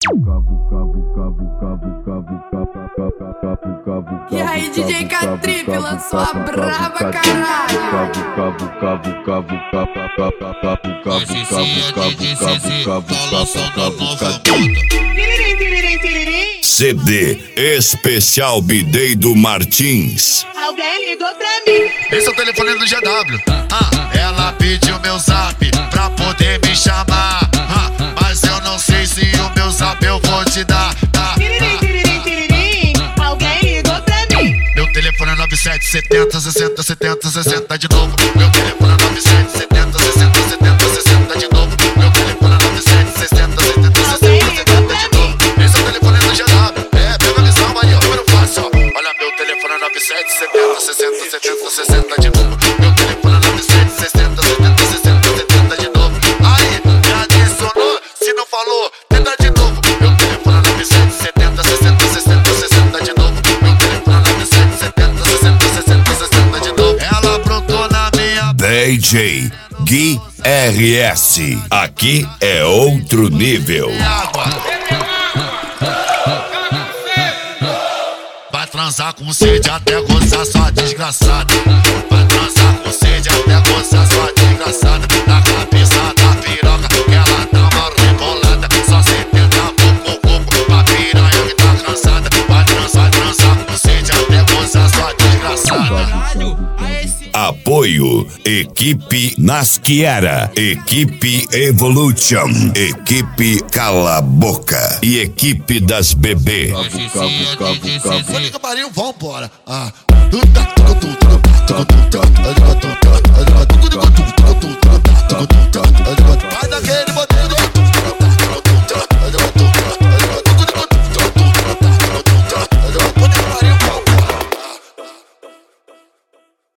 E aí, DJ K-Trip lançou a brava, caralho. Hoje sim é DJ CC, tá lançando a nova moda. CD Especial Bideido Martins. Alguém ligou pra mim. Esse é o telefone do GW. Ela pediu meu zap pra poder me chamar. Mas eu não sei se o meu zap eu vou te dar. Alguém ligou pra mim. Meu telefone é 9770 60 70 60 de novo. Meu telefone é 9770 60 70 60 de novo. Meu telefone é 9760 70 60 70 de novo. Esse é o telefone do GW. Pega a lição aí, ó, número fácil, ó. Olha, meu telefone é 9770 60 70 60 de novo. Meu telefone é 9760 70 60 70 de novo. Aí, me adicionou, se não falou, tenta de novo. Meu telefone é 9770 60 60 60 de novo. Meu telefone é 9770 60 60 60 de novo. Ela brotou na minha DJ Gui RS. Aqui é outro nível. água. Vai transar com sede até gozar sua desgraçada. Vai transar com sede até gozar sua desgraçada. Na cabeça da piroca que ela dá uma rebolada. Só 70 pouco pra piranha que tá cansada. Vai transar com sede até gozar sua desgraçada. Apoio Equipe Nasciera, Equipe Evolution, Equipe Cala Boca e Equipe das Bebê. Hoje sim é DJ CC. Mônica Marinho, vambora. Vai daquele modelo.